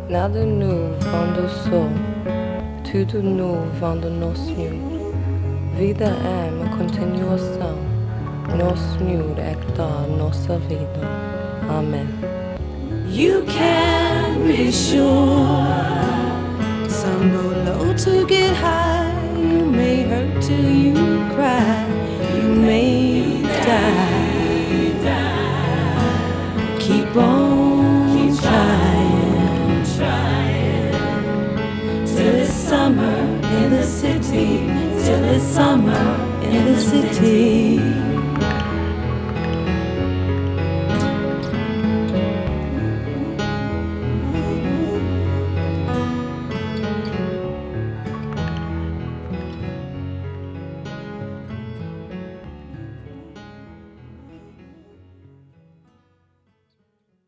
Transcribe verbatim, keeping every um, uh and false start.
Nada nu vando sol, tudo nu vando nos njud. Vida é uma continuação, nos njud é que dá nossa vida. Amen. You can be sure some go low to get high. You may hurt till you cry. You may die. Keep on trying till it's summer in the city. Till it's summer in the city.